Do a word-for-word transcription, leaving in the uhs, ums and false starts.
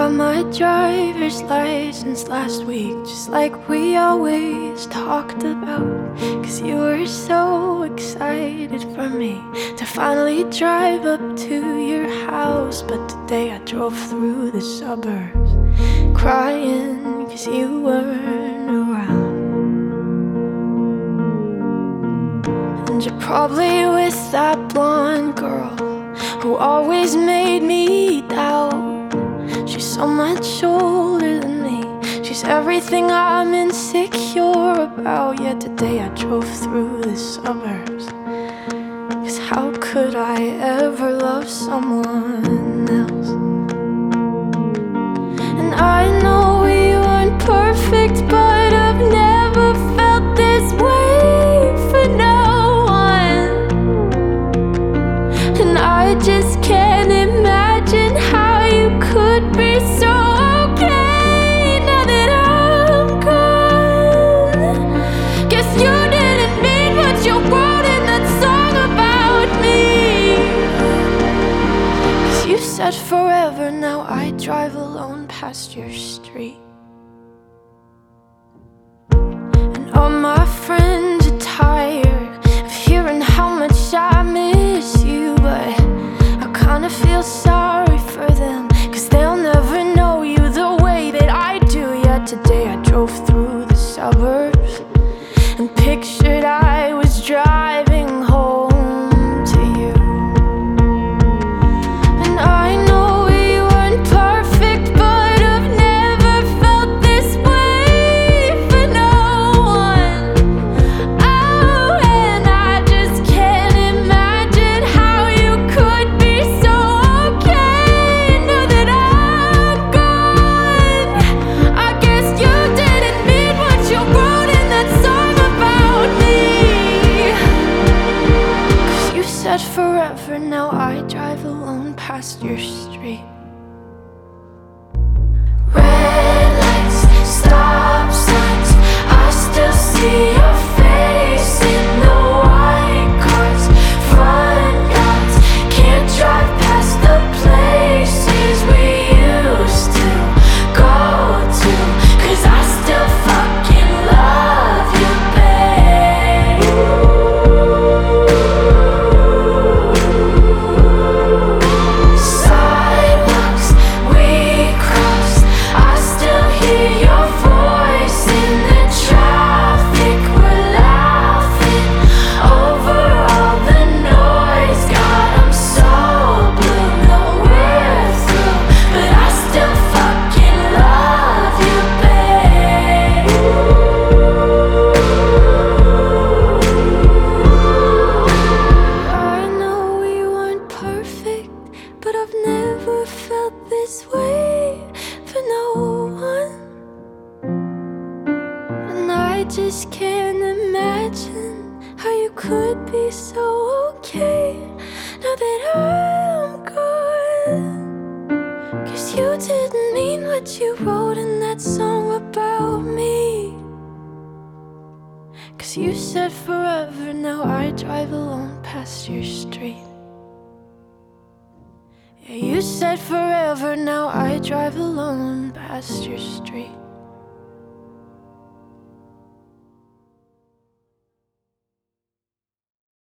got my driver's license last week, just like we always talked about. Cause you were so excited for me to finally drive up to your house. But today I drove through the suburbs crying cause you weren't around. And you're probably with that blonde girl who always made me doubt. She's so much older than me, she's everything I'm insecure about. Yet today I drove through the suburbs, cause how could I ever love someone else? And I know we weren't perfect, but I've never felt this way for no one. And I just can't imagine how you could be so okay now that I'm gone. Guess you didn't mean what you wrote in that song about me. Cause you said forever, now I drive alone past your street. And all my friends are tired of hearing how much I miss you, but I kinda feel sorry for them, cause they'll never know you the way that I do. Yet today I drove through the suburbs and pictured I was driving home to you. And I know we weren't perfect, but I've never felt this way for no one. Oh, and I just can't imagine how you could be so okay now that I'm gone. I guess you didn't mean what you wrote in that song about me. Cause you said forever, now I drive alone past your street. Red lights, stop signs, I still see your face in the white cars, front yards. Can't drive past the places we used to go to, cause I still fucking love you, babe. Sidewalks we crossed, I still hear your voice in the traffic. We're laughing over all the noise. God, I'm so blue, no we're through, but I still fucking love you, babe. I know we weren't perfect, but I've never felt this way for no one. And I just can't imagine how you could be so okay now that I'm gone. Cause you didn't mean what you wrote in that song about me. Cause you said forever, now I drive alone past your street. Yeah, you said forever, now I drive alone past your street.